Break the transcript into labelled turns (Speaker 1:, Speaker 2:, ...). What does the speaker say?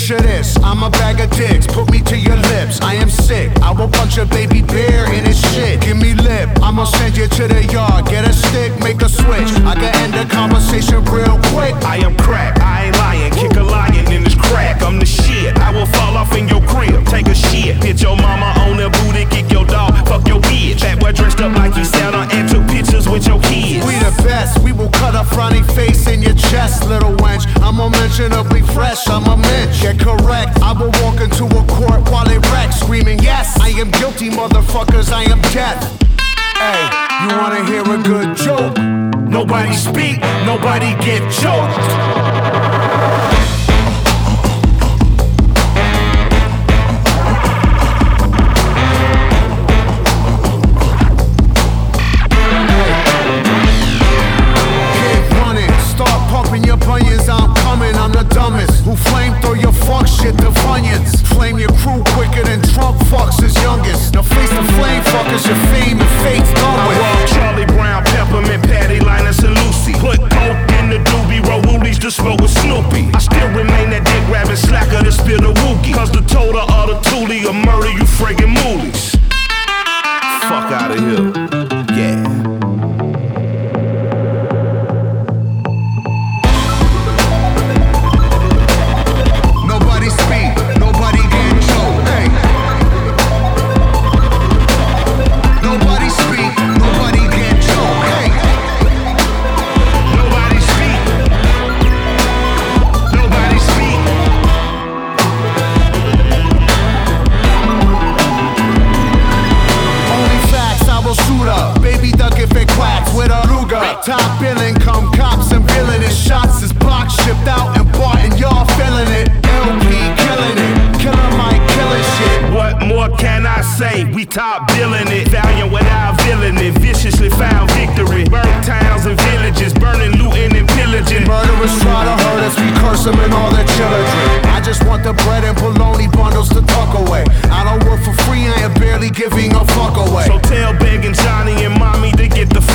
Speaker 1: Picture this, I'm a bag of dicks, put me to your lips. I am sick, I will punch a baby bear in his shit. Give me lip, I'ma send you to the yard. Get a stick, make a switch, I can end the conversation real quick.
Speaker 2: I am crack, I ain't lying, kick a lion in this crack. I'm the shit, I will fall off in your crib, take a shit. Hit your mama on the booty, kick your dog, fuck your bitch. That boy dressed up like he Santa and took pictures with your kids.
Speaker 1: We the best, we will cut a frowny face in your chest, little wench. I'm unmentionably fresh, I'm a mensch. Get correct, I will walk into a court while it wrecks, screaming, yes, I am guilty, motherfuckers, I am death. Hey, you wanna hear a good joke?
Speaker 2: Nobody speak, nobody get choked.
Speaker 1: I'm coming, I'm the dumbest who flame throw your fuck shit to Funyuns. Flame your crew quicker than Trump fucks his youngest. Now face the flame fuckers, your fame and fate's done with.
Speaker 2: I walk Charlie Brown, Peppermint, Patty, Linus, and Lucy. Put coke in the doobie, roll woolies to smoke with Snoopy. I still remain that dick rabbit slacker to spill the wookie. Cause the total of the toolie will murder you friggin' moolies. Fuck out of here, yeah.
Speaker 1: Top billing, come cops and villainous shots is box shipped out and bought and y'all feeling it. LP killing it, Killer Mike killing shit.
Speaker 2: What more can I say? We top billing it, valiant without villain it. Viciously found victory, burnt towns and villages, burning, looting and pillaging.
Speaker 1: Murderers try to hurt us, we curse them and all their children. I just want the bread and bologna bundles to tuck away. I don't work for free, I am barely giving a fuck away.
Speaker 2: So tell Big and Johnny and Mommy to get the